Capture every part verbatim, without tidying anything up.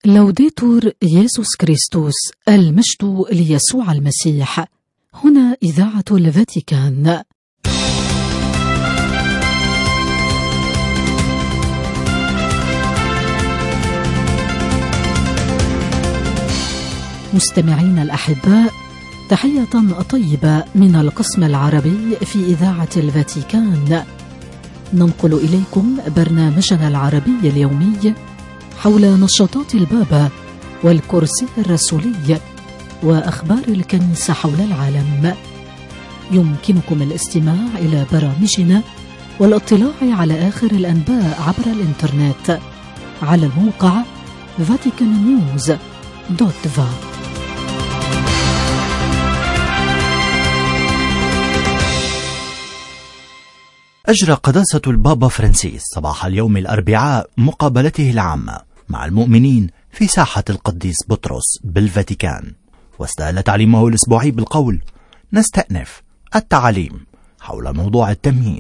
لوديتور يسوع كريستوس، المجد ليسوع المسيح. هنا إذاعة الفاتيكان. مستمعين الأحباء، تحية طيبة من القسم العربي في إذاعة الفاتيكان. ننقل إليكم برنامجنا العربي اليومي حول نشاطات البابا والكرسي الرسولي وأخبار الكنيسة حول العالم. يمكنكم الاستماع إلى برامجنا والاطلاع على آخر الأنباء عبر الإنترنت على الموقع فاتيكان نيوز دوت فا. أجرى قداسة البابا فرانسيس صباح اليوم الأربعاء مقابلته العامة مع المؤمنين في ساحة القديس بطرس بالفاتيكان، واستهل تعليمه الأسبوعي بالقول: نستأنف التعاليم حول موضوع التمييز،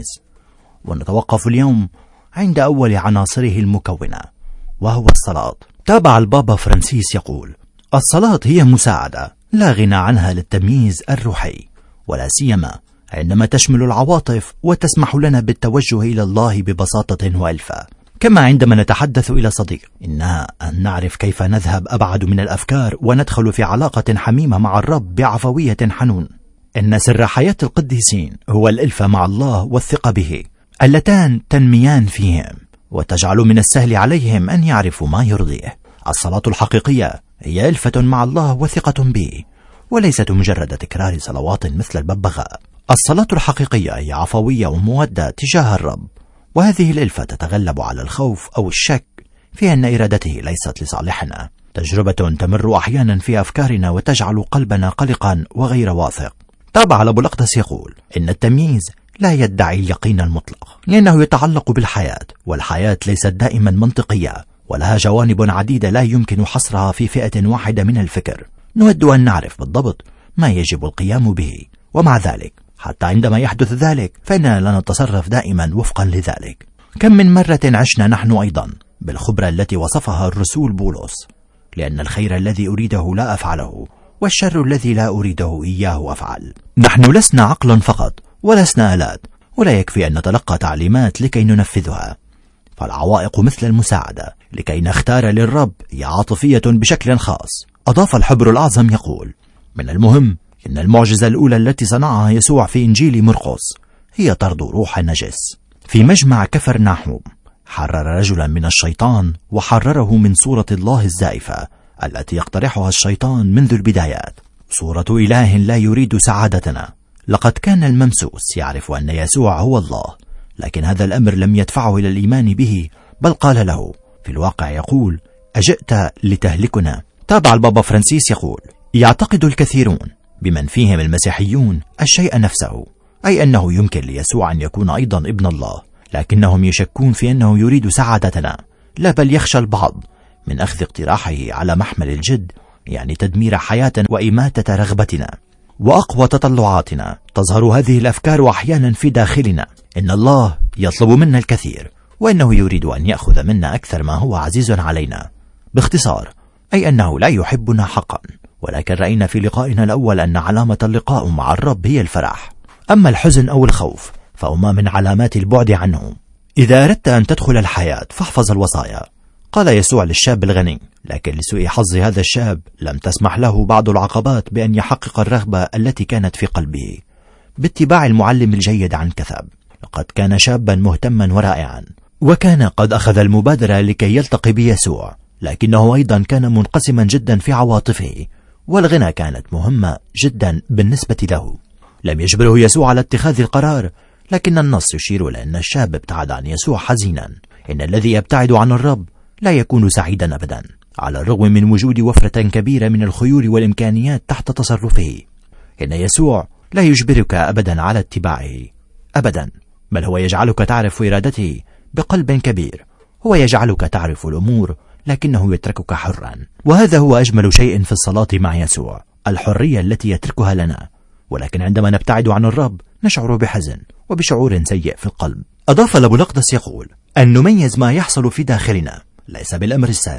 ونتوقف اليوم عند أول عناصره المكونة وهو الصلاة. تابع البابا فرانسيس يقول: الصلاة هي مساعدة لا غنى عنها للتمييز الروحي، ولا سيما عندما تشمل العواطف وتسمح لنا بالتوجه إلى الله ببساطة وألفة. كما عندما نتحدث إلى صديق، إنها أن نعرف كيف نذهب أبعد من الأفكار وندخل في علاقة حميمة مع الرب بعفوية حنون. إن سر حياة القديسين هو الألفة مع الله والثقة به، اللتان تنميان فيهم وتجعل من السهل عليهم أن يعرفوا ما يرضيه. الصلاة الحقيقية هي ألفة مع الله وثقة به، وليست مجرد تكرار صلوات مثل الببغاء. الصلاة الحقيقية هي عفوية ومودة تجاه الرب، وهذه الألفة تتغلب على الخوف أو الشك في أن إرادته ليست لصالحنا. تجربة تمر أحيانا في أفكارنا وتجعل قلبنا قلقا وغير واثق. تابع أبو الأقدس يقول: إن التمييز لا يدعي اليقين المطلق، لأنه يتعلق بالحياة، والحياة ليست دائما منطقية، ولها جوانب عديدة لا يمكن حصرها في فئة واحدة من الفكر. نود أن نعرف بالضبط ما يجب القيام به، ومع ذلك حتى عندما يحدث ذلك فإننا لا نتصرف دائما وفقا لذلك. كم من مرة عشنا نحن أيضا بالخبرة التي وصفها الرسول بولس: لأن الخير الذي أريده لا أفعله، والشر الذي لا أريده إياه أفعل. نحن لسنا عقلا فقط، ولسنا آلات، ولا يكفي أن نتلقى تعليمات لكي ننفذها. فالعوائق مثل المساعدة لكي نختار للرب هي عاطفية بشكل خاص. أضاف الحبر الأعظم يقول: من المهم إن المعجزة الأولى التي صنعها يسوع في إنجيل مرقس هي طرد روح النجس. في مجمع كفرناحوم حرر رجلا من الشيطان، وحرره من صورة الله الزائفة التي يقترحها الشيطان منذ البدايات، صورة إله لا يريد سعادتنا. لقد كان الممسوس يعرف أن يسوع هو الله، لكن هذا الأمر لم يدفعه إلى الإيمان به، بل قال له في الواقع يقول: أجئت لتهلكنا. تابع البابا فرانسيس يقول: يعتقد الكثيرون بمن فيهم المسيحيون الشيء نفسه، أي أنه يمكن ليسوع أن يكون أيضا ابن الله، لكنهم يشكون في أنه يريد سعادتنا، لا بل يخشى البعض من أخذ اقتراحه على محمل الجد، يعني تدمير حياتنا وإماتة رغبتنا وأقوى تطلعاتنا. تظهر هذه الأفكار أحيانا في داخلنا: إن الله يطلب منا الكثير، وإنه يريد أن يأخذ منا أكثر ما هو عزيز علينا. باختصار، أي أنه لا يحبنا حقا. ولكن رأينا في لقائنا الأول أن علامة اللقاء مع الرب هي الفرح. أما الحزن أو الخوف فهما من علامات البعد عنه. إذا أردت أن تدخل الحياة فاحفظ الوصايا، قال يسوع للشاب الغني. لكن لسوء حظ هذا الشاب لم تسمح له بعض العقبات بأن يحقق الرغبة التي كانت في قلبه باتباع المعلم الجيد عن كثب. لقد كان شابا مهتما ورائعا، وكان قد أخذ المبادرة لكي يلتقي بيسوع، لكنه أيضا كان منقسما جدا في عواطفه، والغنى كانت مهمة جدا بالنسبة له. لم يجبره يسوع على اتخاذ القرار، لكن النص يشير إلى أن الشاب ابتعد عن يسوع حزينا. إن الذي يبتعد عن الرب لا يكون سعيدا أبدا، على الرغم من وجود وفرة كبيرة من الخيول والإمكانيات تحت تصرفه. إن يسوع لا يجبرك أبدا على اتباعه أبدا، بل هو يجعلك تعرف إرادته بقلب كبير. هو يجعلك تعرف الأمور، لكنه يتركك حرا. وهذا هو أجمل شيء في الصلاة مع يسوع، الحرية التي يتركها لنا. ولكن عندما نبتعد عن الرب نشعر بحزن وبشعور سيء في القلب. أضاف أبو الأقدس يقول: أن نميز ما يحصل في داخلنا ليس بالأمر السهل،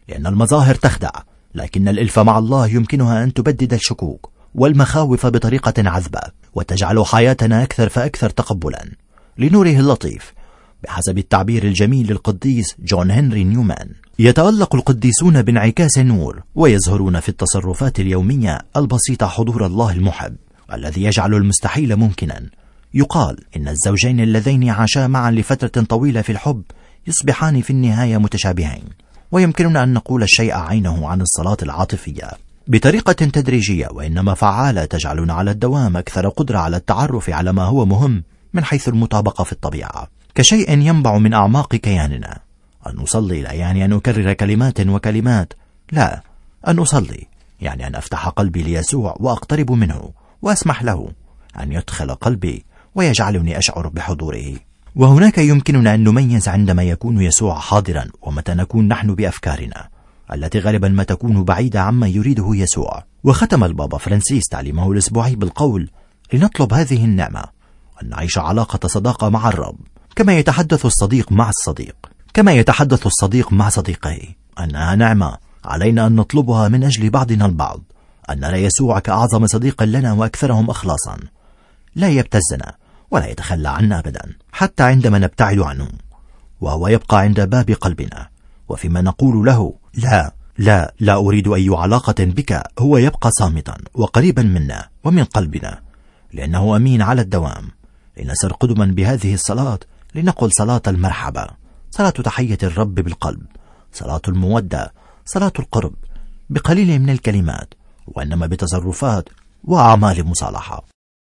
لأن المظاهر تخدع، لكن الإلف مع الله يمكنها أن تبدد الشكوك والمخاوف بطريقة عذبة وتجعل حياتنا أكثر فأكثر تقبلا لنوره اللطيف. بحسب التعبير الجميل للقديس جون هنري نيومان: يتألق القديسون بانعكاس النور ويظهرون في التصرفات اليومية البسيطة حضور الله المحب الذي يجعل المستحيل ممكنا. يقال إن الزوجين اللذين عاشا معا لفترة طويلة في الحب يصبحان في النهاية متشابهين، ويمكننا أن نقول الشيء عينه عن الصلاة العاطفية بطريقة تدريجية وإنما فعالة تجعلنا على الدوام أكثر قدرة على التعرف على ما هو مهم من حيث المطابقة في الطبيعة، كشيء ينبع من أعماق كياننا. أن نصلي لا يعني أن أكرر كلمات وكلمات، لا، أن أصلي يعني أن أفتح قلبي ليسوع وأقترب منه وأسمح له أن يدخل قلبي ويجعلني أشعر بحضوره. وهناك يمكننا أن نميز عندما يكون يسوع حاضرا ومتى نكون نحن بأفكارنا التي غالبا ما تكون بعيدة عما يريده يسوع. وختم البابا فرانسيس تعليمه الأسبوعي بالقول: لنطلب هذه النعمة أن نعيش علاقة صداقة مع الرب كما يتحدث الصديق مع الصديق كما يتحدث الصديق مع صديقه. أنها نعمة علينا أن نطلبها من أجل بعضنا البعض، أن نرى يسوع كأعظم صديق لنا وأكثرهم أخلاصا، لا يبتزنا ولا يتخلى عنا أبدا حتى عندما نبتعد عنه، وهو يبقى عند باب قلبنا. وفيما نقول له لا لا لا أريد أي علاقة بك، هو يبقى صامتا وقريبا منا ومن قلبنا، لأنه أمين على الدوام. لنسر قدما بهذه الصلاة، لنقل صلاة المرحبة، صلاة تحية الرب بالقلب، صلاة المودة، صلاة القرب، بقليل من الكلمات وإنما بتصرفات وأعمال مصالحة.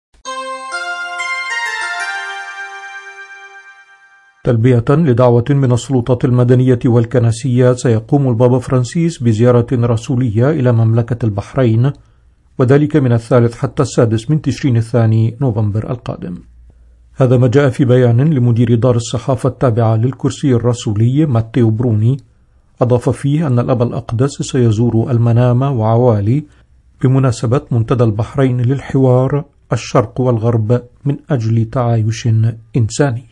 تلبية لدعوة من السلطات المدنية والكنسية، سيقوم البابا فرانسيس بزيارة رسولية إلى مملكة البحرين، وذلك من الثالث حتى السادس من تشرين الثاني نوفمبر القادم. هذا ما جاء في بيان لمدير دار الصحافة التابعة للكرسي الرسولي ماتيو بروني. أضاف فيه أن الأب الأقدس سيزور المنامة وعوالي بمناسبة منتدى البحرين للحوار الشرق والغرب من أجل تعايش إنساني.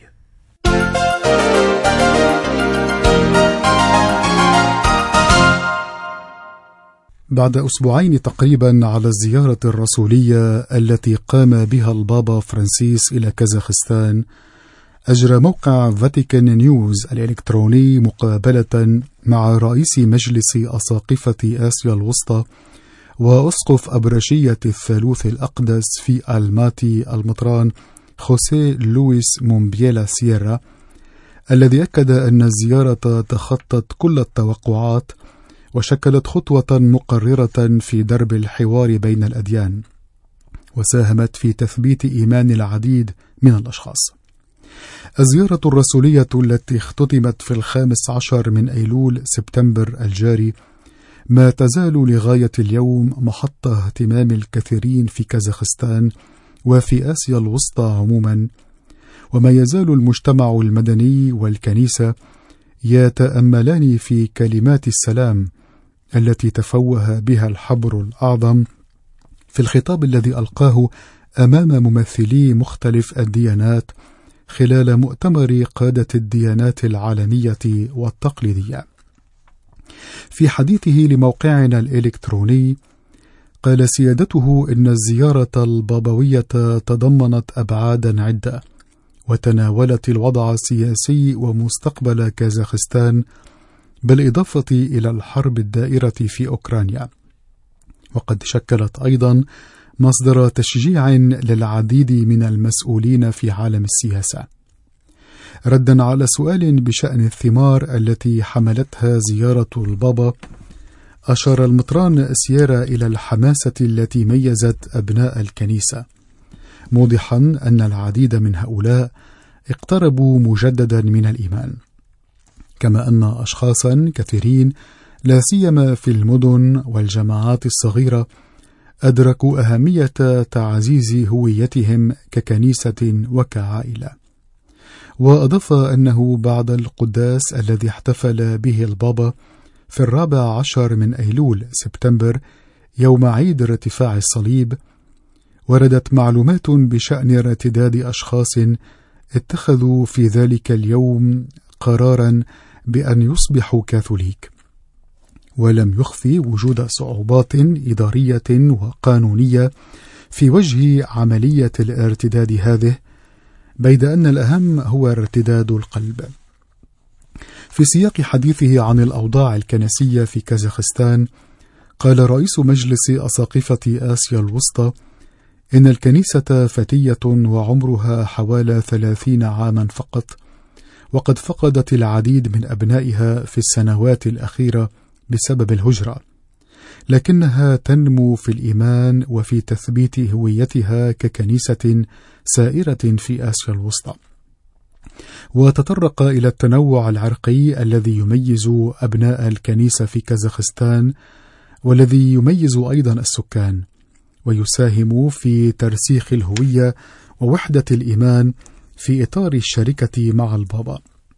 بعد أسبوعين تقريبا على الزيارة الرسولية التي قام بها البابا فرانسيس إلى كازاخستان، أجرى موقع فاتيكان نيوز الإلكتروني مقابلة مع رئيس مجلس أساقفة آسيا الوسطى وأسقف أبرشية الثالوث الأقدس في الماتي المطران خوسيه لويس مومبيلا سييرا، الذي أكد أن الزيارة تخطت كل التوقعات وشكلت خطوة مقررة في درب الحوار بين الأديان، وساهمت في تثبيت إيمان العديد من الأشخاص. الزيارة الرسولية التي اختتمت في الخامس عشر من أيلول سبتمبر الجاري ما تزال لغاية اليوم محطة اهتمام الكثيرين في كازاخستان وفي آسيا الوسطى عموما، وما يزال المجتمع المدني والكنيسة يتأملان في كلمات السلام التي تفوه بها الحبر الأعظم في الخطاب الذي ألقاه أمام ممثلي مختلف الديانات خلال مؤتمر قادة الديانات العالمية والتقليدية. في حديثه لموقعنا الإلكتروني، قال سيادته إن الزيارة البابوية تضمنت أبعادا عدة وتناولت الوضع السياسي ومستقبل كازاخستان، بالإضافة إلى الحرب الدائرة في أوكرانيا، وقد شكلت أيضا مصدر تشجيع للعديد من المسؤولين في عالم السياسة. ردا على سؤال بشأن الثمار التي حملتها زيارة البابا، أشار المطران سييرا إلى الحماسة التي ميزت أبناء الكنيسة، موضحا أن العديد من هؤلاء اقتربوا مجددا من الإيمان، كما أن أشخاصا كثيرين لا سيما في المدن والجماعات الصغيرة أدركوا أهمية تعزيز هويتهم ككنيسة وكعائلة. وأضاف أنه بعد القداس الذي احتفل به البابا في الرابع عشر من أيلول سبتمبر يوم عيد ارتفاع الصليب، وردت معلومات بشأن ارتداد أشخاص اتخذوا في ذلك اليوم قرارا بأن يصبحوا كاثوليك، ولم يخفي وجود صعوبات إدارية وقانونية في وجه عملية الارتداد هذه، بيد أن الأهم هو ارتداد القلب. في سياق حديثه عن الأوضاع الكنسية في كازاخستان، قال رئيس مجلس أساقفة آسيا الوسطى إن الكنيسة فتية وعمرها حوالي ثلاثين عاما فقط، وقد فقدت العديد من أبنائها في السنوات الأخيرة بسبب الهجرة، لكنها تنمو في الإيمان وفي تثبيت هويتها ككنيسة سائرة في آسيا الوسطى. وتطرق إلى التنوع العرقي الذي يميز أبناء الكنيسة في كازاخستان، والذي يميز أيضا السكان، ويساهم في ترسيخ الهوية ووحدة الإيمان في إطار الشركة مع البابا.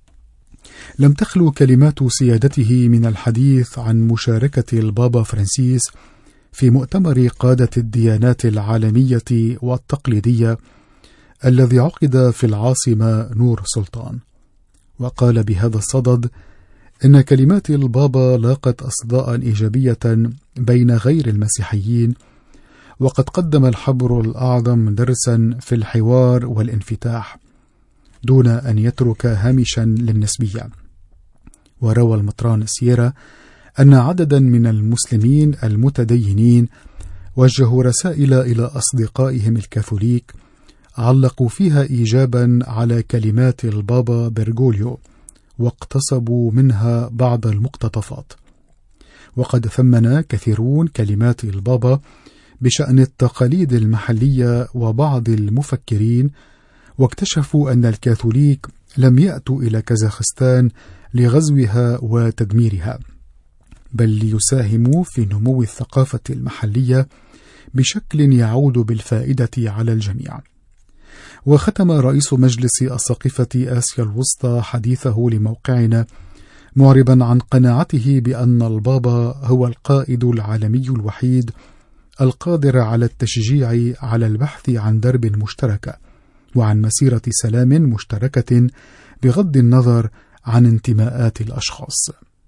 لم تخلو كلمات سيادته من الحديث عن مشاركة البابا فرانسيس في مؤتمر قادة الديانات العالمية والتقليدية الذي عقد في العاصمة نور سلطان، وقال بهذا الصدد إن كلمات البابا لاقت أصداء إيجابية بين غير المسيحيين، وقد قدم الحبر الأعظم درسا في الحوار والانفتاح دون أن يترك هامشا للنسبية. وروى المطران سييرا أن عددا من المسلمين المتدينين وجهوا رسائل إلى أصدقائهم الكاثوليك علقوا فيها إيجابا على كلمات البابا بيرغوليو، واقتصبوا منها بعض المقتطفات. وقد ثمن كثيرون كلمات البابا بشأن التقاليد المحلية وبعض المفكرين، واكتشفوا أن الكاثوليك لم يأتوا إلى كازاخستان لغزوها وتدميرها، بل ليساهموا في نمو الثقافة المحلية بشكل يعود بالفائدة على الجميع. وختم رئيس مجلس أساقفة آسيا الوسطى حديثه لموقعنا معربا عن قناعته بأن البابا هو القائد العالمي الوحيد القادر على التشجيع على البحث عن درب مشتركة وعن مسيرة سلام مشتركة بغض النظر عن انتماءات الأشخاص.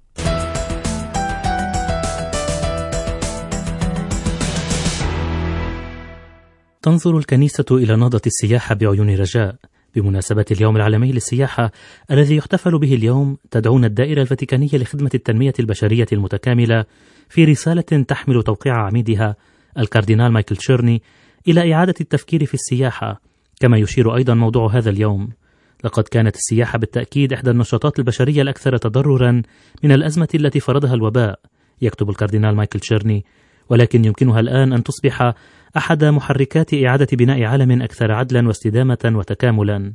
تنظر الكنيسة إلى نهضة السياحة بعيون رجاء. بمناسبة اليوم العالمي للسياحة الذي يحتفل به اليوم، تدعون الدائرة الفاتيكانية لخدمة التنمية البشرية المتكاملة في رسالة تحمل توقيع عميدها الكاردينال مايكل تشيرني إلى إعادة التفكير في السياحة، كما يشير أيضا موضوع هذا اليوم. لقد كانت السياحة بالتأكيد إحدى النشاطات البشرية الأكثر تضررا من الأزمة التي فرضها الوباء، يكتب الكاردينال مايكل تشيرني، ولكن يمكنها الآن أن تصبح أحد محركات إعادة بناء عالم أكثر عدلا واستدامة وتكاملا.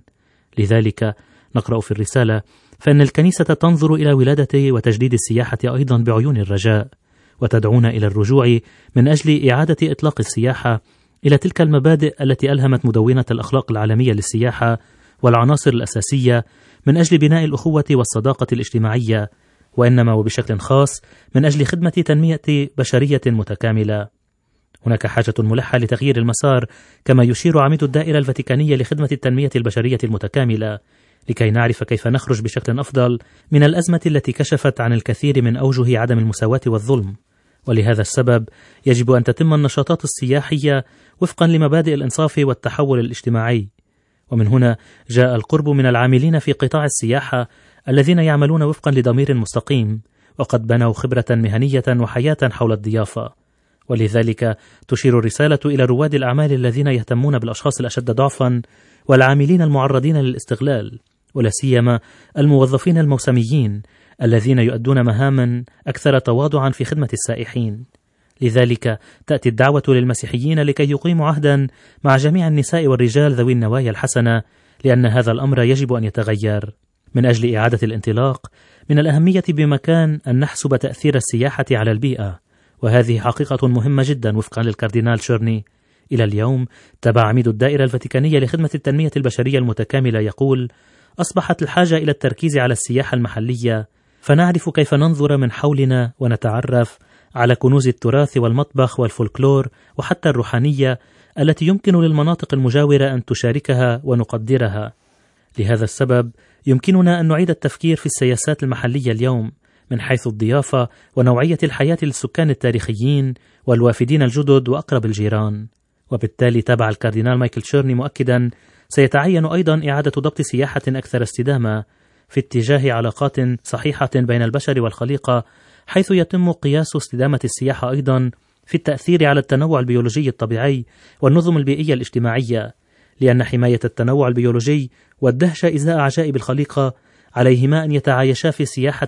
لذلك نقرأ في الرسالة: فإن الكنيسة تنظر إلى ولادة وتجديد السياحة أيضا بعيون الرجاء، وتدعونا إلى الرجوع من أجل إعادة إطلاق السياحة إلى تلك المبادئ التي ألهمت مدونة الأخلاق العالمية للسياحة والعناصر الأساسية من أجل بناء الأخوة والصداقة الاجتماعية، وإنما وبشكل خاص من أجل خدمة تنمية بشرية متكاملة. هناك حاجة ملحة لتغيير المسار، كما يشير عميد الدائرة الفاتيكانية لخدمة التنمية البشرية المتكاملة، لكي نعرف كيف نخرج بشكل أفضل من الأزمة التي كشفت عن الكثير من أوجه عدم المساواة والظلم. ولهذا السبب يجب أن تتم النشاطات السياحية وفقا لمبادئ الإنصاف والتحول الاجتماعي. ومن هنا جاء القرب من العاملين في قطاع السياحة الذين يعملون وفقا لضمير مستقيم، وقد بنوا خبرة مهنية وحياة حول الضيافة. ولذلك تشير الرسالة إلى رواد الأعمال الذين يهتمون بالأشخاص الأشد ضعفا والعاملين المعرضين للاستغلال، ولا سيما الموظفين الموسميين الذين يؤدون مهاما أكثر تواضعا في خدمة السائحين. لذلك تأتي الدعوة للمسيحيين لكي يقيموا عهدا مع جميع النساء والرجال ذوي النوايا الحسنة، لأن هذا الأمر يجب أن يتغير. من أجل إعادة الانطلاق من الأهمية بمكان أن نحسب تأثير السياحة على البيئة، وهذه حقيقة مهمة جدا وفقا للكاردينال تشيرني. إلى اليوم تبع عميد الدائرة الفاتيكانية لخدمة التنمية البشرية المتكاملة يقول: أصبحت الحاجة إلى التركيز على السياحة المحلية، فنعرف كيف ننظر من حولنا ونتعرف على كنوز التراث والمطبخ والفولكلور وحتى الروحانية التي يمكن للمناطق المجاورة أن تشاركها ونقدرها. لهذا السبب يمكننا أن نعيد التفكير في السياسات المحلية اليوم من حيث الضيافة ونوعية الحياة للسكان التاريخيين والوافدين الجدد وأقرب الجيران. وبالتالي تابع الكاردينال مايكل تشيرني مؤكدا سيتعين أيضا إعادة ضبط سياحة أكثر استدامة في اتجاه علاقات صحيحة بين البشر والخليقة، حيث يتم قياس استدامة السياحة أيضا في التأثير على التنوع البيولوجي الطبيعي والنظم البيئية الاجتماعية، لأن حماية التنوع البيولوجي والدهشة إزاء عجائب الخليقة عليهما أن يتعايشا في سياحة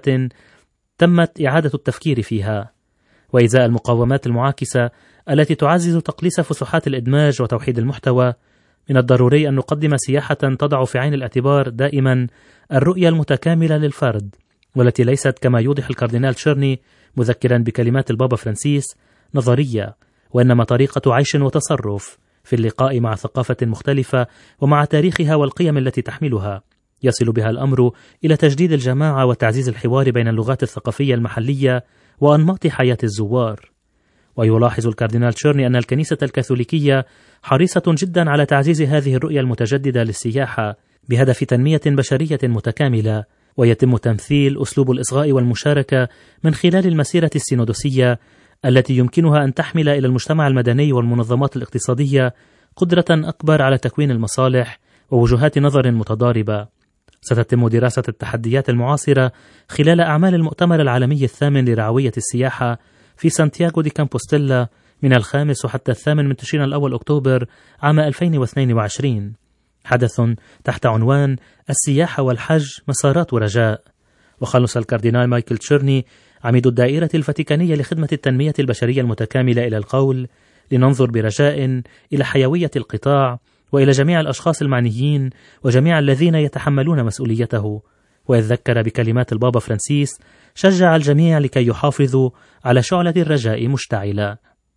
تمت إعادة التفكير فيها. وإزاء المقاومات المعاكسة التي تعزز تقليص فسحات الإدماج وتوحيد المحتوى، من الضروري أن نقدم سياحة تضع في عين الاعتبار دائما الرؤية المتكاملة للفرد، والتي ليست كما يوضح الكاردينال تشيرني مذكرا بكلمات البابا فرانسيس نظرية، وإنما طريقة عيش وتصرف في اللقاء مع ثقافة مختلفة ومع تاريخها والقيم التي تحملها، يصل بها الأمر إلى تجديد الجماعة وتعزيز الحوار بين اللغات الثقافية المحلية وأنماط حياة الزوار. ويلاحظ الكاردينال تشيرني أن الكنيسة الكاثوليكية حريصة جدا على تعزيز هذه الرؤية المتجددة للسياحة بهدف تنمية بشرية متكاملة، ويتم تمثيل أسلوب الإصغاء والمشاركة من خلال المسيرة السينودوسية التي يمكنها أن تحمل إلى المجتمع المدني والمنظمات الاقتصادية قدرة أكبر على تكوين المصالح ووجهات نظر متضاربة. ستتم دراسة التحديات المعاصرة خلال أعمال المؤتمر العالمي الثامن لرعوية السياحة في سانتياغو دي كامبوستيلا من الخامس حتى الثامن من تشرين الأول أكتوبر عام ألفين واثنين وعشرين، حدث تحت عنوان السياحة والحج مسارات ورجاء. وخلص الكاردينال مايكل تشيرني عميد الدائرة الفاتيكانية لخدمة التنمية البشرية المتكاملة إلى القول: لننظر برجاء إلى حيوية القطاع وإلى جميع الأشخاص المعنيين وجميع الذين يتحملون مسؤوليته. وإذ ذكر بكلمات البابا فرانسيس شجع الجميع لكي يحافظوا على شعلة الرجاء مشتعلة.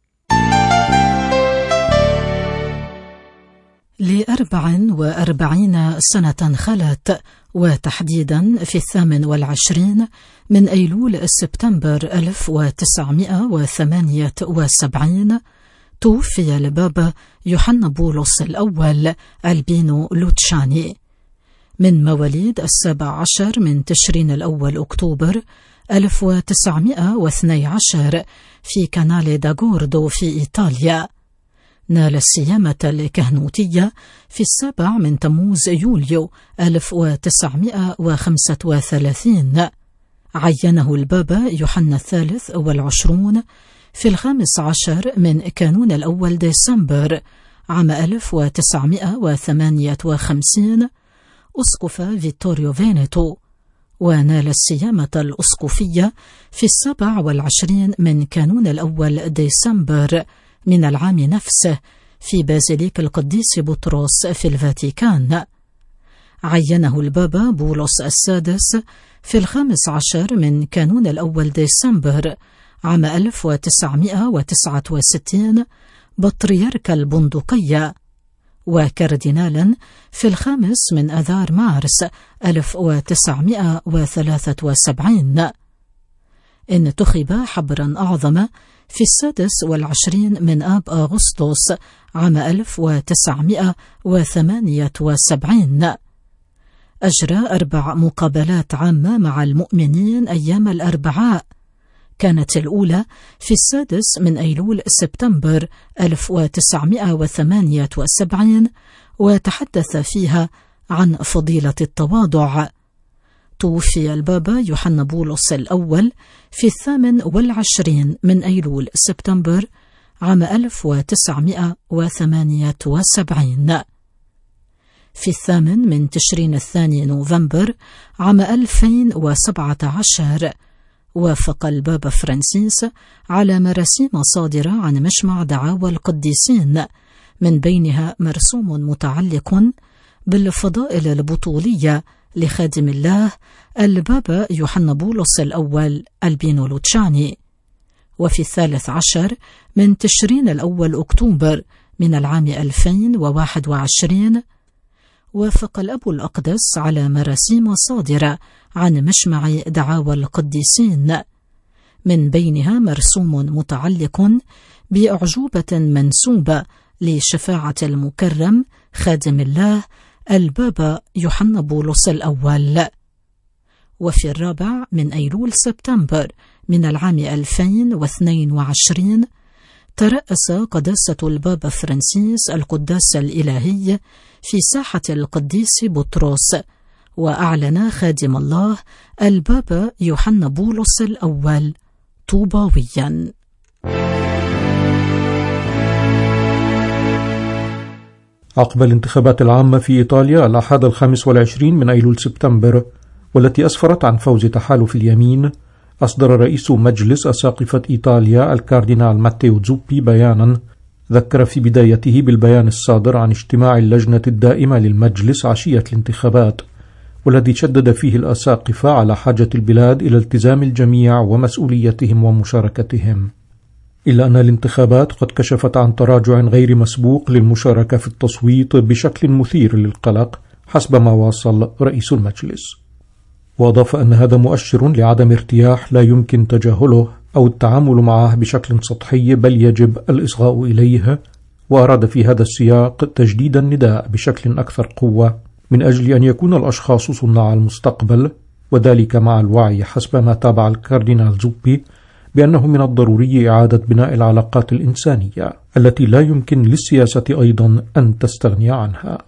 لأربع وأربعين سنة خلت، وتحديدا في الثامن والعشرين من أيلول سبتمبر ألف وتسعمائة وثمانية وسبعين، توفي البابا يوحنا بولس الأول ألبينو لوتشاني، من مواليد السابع عشر من تشرين الأول أكتوبر ألف وتسعمائة واثني عشر في كانالي داغوردو في إيطاليا. نال السيامة الكهنوتية في السابع من تموز يوليو ألف وتسعمائة وخمسة وثلاثين. عينه البابا يوحنا الثالث والعشرون في الخامس عشر من كانون الأول ديسمبر عام ألف وتسعمائة وثمانية وخمسين أسقف فيتوريو فينيتو، ونال السيامة الأسقفية في السابع والعشرين من كانون الأول ديسمبر من العام نفسه في بازيليك القديس بطرس في الفاتيكان. عينه البابا بولس السادس في الخامس عشر من كانون الأول ديسمبر عام ألف وتسعمائة وتسعة وستين بطريرك البندقية، وكاردينالا في الخامس من أذار مارس ألف وتسعمائة وثلاثة وسبعين. انتخب حبرا أعظم في السادس والعشرين من آب أغسطس عام ألف وتسعمائة وثمانية وسبعين. أجرى أربع مقابلات عامة مع المؤمنين أيام الأربعاء، كانت الأولى في السادس من أيلول سبتمبر ألف وتسعمائة وثمانية وسبعين، وتحدث فيها عن فضيلة التواضع. توفي البابا يوحنا بولس الأول في الثامن والعشرين من أيلول سبتمبر عام ألف وتسعمائة وثمانية وسبعين. في الثامن من تشرين الثاني نوفمبر عام ألفين وسبعة عشر وافق البابا فرانسيس على مراسيم صادرة عن مجمع دعاوى القديسين، من بينها مرسوم متعلق بالفضائل البطولية لخادم الله البابا يوحنا بولس الأول ألبينو لوتشاني. وفي الثالث عشر من تشرين الأول أكتوبر من العام ألفين وواحد وعشرين وافق الأب الأقدس على مراسيم صادرة عن مجمع دعاوى القديسين، من بينها مرسوم متعلق بأعجوبة منسوبة لشفاعة المكرم خادم الله البابا يوحنا بولس الأول. وفي الرابع من أيلول سبتمبر من العام ألفين واثنين وعشرين ترأس قداسة البابا فرانسيس القداس الإلهي في ساحة القديس بطرس، وأعلن خادم الله البابا يوحنا بولس الأول طوباويا. عقب الانتخابات العامة في إيطاليا الأحد الخامس والعشرين من أيلول سبتمبر، والتي أسفرت عن فوز تحالف اليمين، أصدر رئيس مجلس أساقفة إيطاليا الكاردينال ماتيو زوبي بيانا ذكر في بدايته بالبيان الصادر عن اجتماع اللجنة الدائمة للمجلس عشية الانتخابات، والذي شدد فيه الأساقفة على حاجة البلاد إلى التزام الجميع ومسؤوليتهم ومشاركتهم، إلا أن الانتخابات قد كشفت عن تراجع غير مسبوق للمشاركة في التصويت بشكل مثير للقلق حسب ما واصل رئيس المجلس. وأضاف أن هذا مؤشر لعدم ارتياح لا يمكن تجاهله أو التعامل معه بشكل سطحي، بل يجب الإصغاء إليه. وأراد في هذا السياق تجديد النداء بشكل أكثر قوة من أجل أن يكون الأشخاص صناع المستقبل، وذلك مع الوعي حسب ما تابع الكاردينال زوبي بأنه من الضروري إعادة بناء العلاقات الإنسانية التي لا يمكن للسياسة أيضا أن تستغني عنها.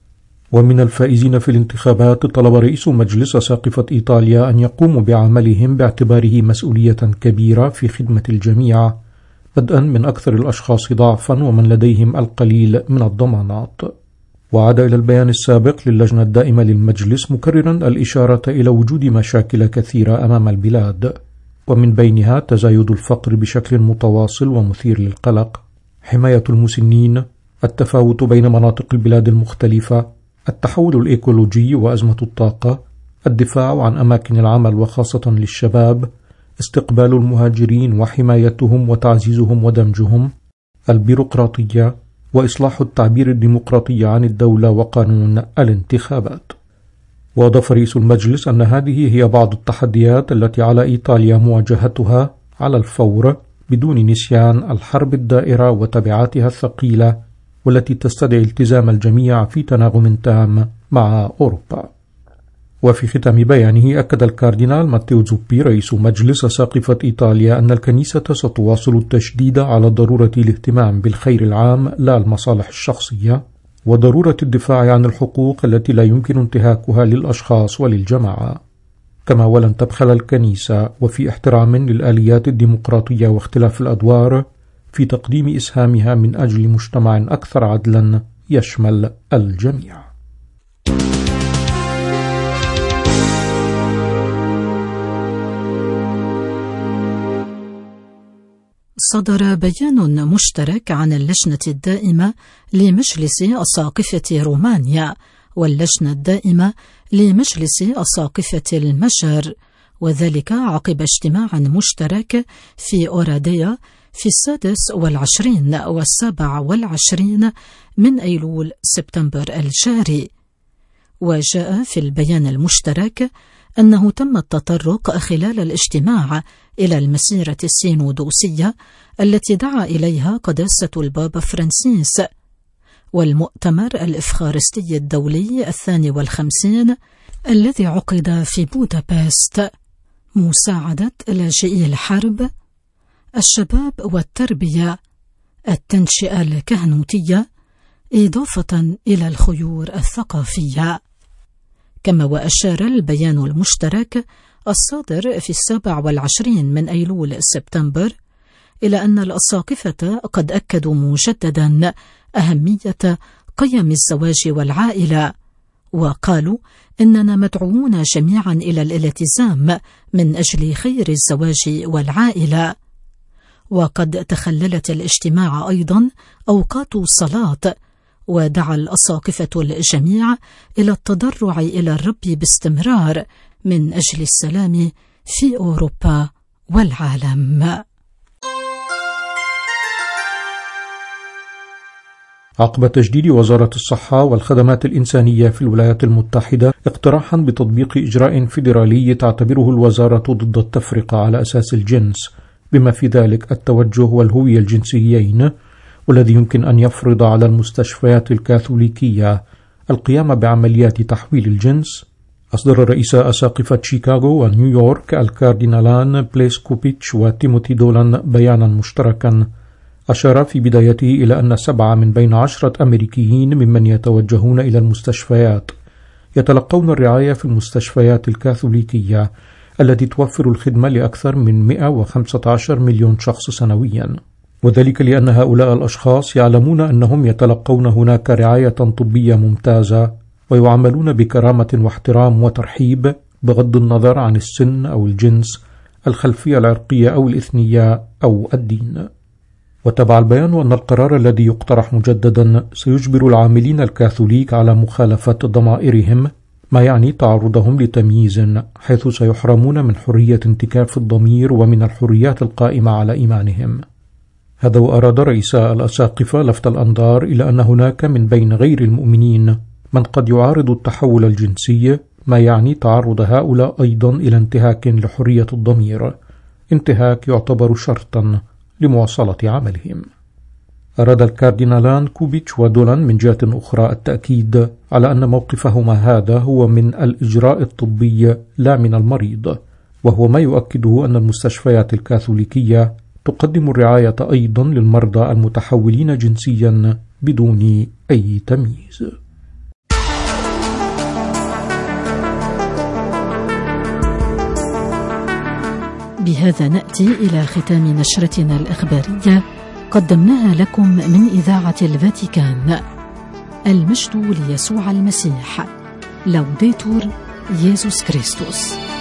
ومن الفائزين في الانتخابات طلب رئيس مجلس أساقفة إيطاليا أن يقوموا بعملهم باعتباره مسؤولية كبيرة في خدمة الجميع، بدءا من أكثر الأشخاص ضعفا ومن لديهم القليل من الضمانات. وعاد إلى البيان السابق للجنة الدائمة للمجلس مكررا الإشارة إلى وجود مشاكل كثيرة أمام البلاد، ومن بينها تزايد الفقر بشكل متواصل ومثير للقلق، حماية المسنين، التفاوت بين مناطق البلاد المختلفة، التحول الإيكولوجي وأزمة الطاقة، الدفاع عن أماكن العمل وخاصة للشباب، استقبال المهاجرين وحمايتهم وتعزيزهم ودمجهم، البيروقراطية، وإصلاح التعبير الديمقراطي عن الدولة وقانون الانتخابات. وأضاف رئيس المجلس أن هذه هي بعض التحديات التي على إيطاليا مواجهتها على الفور بدون نسيان الحرب الدائرة وتبعاتها الثقيلة، والتي تستدعي التزام الجميع في تناغم تام مع أوروبا. وفي ختام بيانه أكد الكاردينال ماتيو زوبي رئيس مجلس أساقفة إيطاليا أن الكنيسة ستواصل التشديد على ضرورة الاهتمام بالخير العام لا المصالح الشخصية، وضرورة الدفاع عن الحقوق التي لا يمكن انتهاكها للأشخاص وللجماعة. كما ولن تبخل الكنيسة وفي احترام للآليات الديمقراطية واختلاف الأدوار في تقديم إسهامها من أجل مجتمع أكثر عدلا يشمل الجميع. صدر بيان مشترك عن اللجنة الدائمة لمجلس أساقفة رومانيا واللجنة الدائمة لمجلس أساقفة المجر، وذلك عقب اجتماع مشترك في أوراديا في السادس والعشرين والسابع والعشرين من أيلول سبتمبر الجاري. وجاء في البيان المشترك أنه تم التطرق خلال الاجتماع إلى المسيرة السينودوسية التي دعا إليها قداسة البابا فرانسيس، والمؤتمر الإفخارستي الدولي الثاني والخمسين الذي عقد في بودابست، مساعدة لاجئي الحرب، الشباب والتربية، التنشئة الكهنوتية، إضافة إلى الخيور الثقافية. كما وأشار البيان المشترك الصادر في السابع والعشرين من أيلول سبتمبر إلى أن الأساقفة قد أكدوا مجددا أهمية قيم الزواج والعائلة، وقالوا إننا مدعوون جميعا إلى الالتزام من أجل خير الزواج والعائلة. وقد تخللت الاجتماع أيضا أوقات صلاة، ودعا الأساقفة الجميع إلى التضرع إلى الرب باستمرار من أجل السلام في أوروبا والعالم. عقب تجديد وزارة الصحة والخدمات الإنسانية في الولايات المتحدة اقتراحا بتطبيق إجراء فيدرالي تعتبره الوزارة ضد التفرقة على أساس الجنس، بما في ذلك التوجه والهوية الجنسيين، والذي يمكن أن يفرض على المستشفيات الكاثوليكية القيام بعمليات تحويل الجنس، أصدر رئيسا أساقفة شيكاغو ونيويورك الكاردينالان بليس كوبيتش وتيموثي دولان بيانا مشتركا أشار في بدايته إلى أن سبعة من بين عشرة أمريكيين ممن يتوجهون إلى المستشفيات يتلقون الرعاية في المستشفيات الكاثوليكية التي توفر الخدمة لأكثر من مئة وخمسة عشر مليون شخص سنويا، وذلك لأن هؤلاء الأشخاص يعلمون أنهم يتلقون هناك رعاية طبية ممتازة ويعاملون بكرامة واحترام وترحيب بغض النظر عن السن أو الجنس، الخلفية العرقية أو الإثنية أو الدين. وتبع البيان أن القرار الذي يقترح مجددا سيجبر العاملين الكاثوليك على مخالفة ضمائرهم، ما يعني تعرضهم لتمييز حيث سيحرمون من حرية انتكاك الضمير ومن الحريات القائمة على إيمانهم. هذا وأراد رئيسا الأساقفة لفت الأنظار إلى أن هناك من بين غير المؤمنين من قد يعارض التحول الجنسي، ما يعني تعرض هؤلاء أيضا إلى انتهاك لحرية الضمير، انتهاك يعتبر شرطا لمواصلة عملهم. أراد الكاردينالان كوبيتش ودولان من جهة أخرى التأكيد على أن موقفهما هذا هو من الإجراء الطبي لا من المريض، وهو ما يؤكده أن المستشفيات الكاثوليكية تقدم الرعاية أيضا للمرضى المتحولين جنسيا بدون أي تمييز. بهذا نأتي إلى ختام نشرتنا الإخبارية قدمناها لكم من إذاعة الفاتيكان. المجد ليسوع المسيح. لوديتور يسوع كريستوس.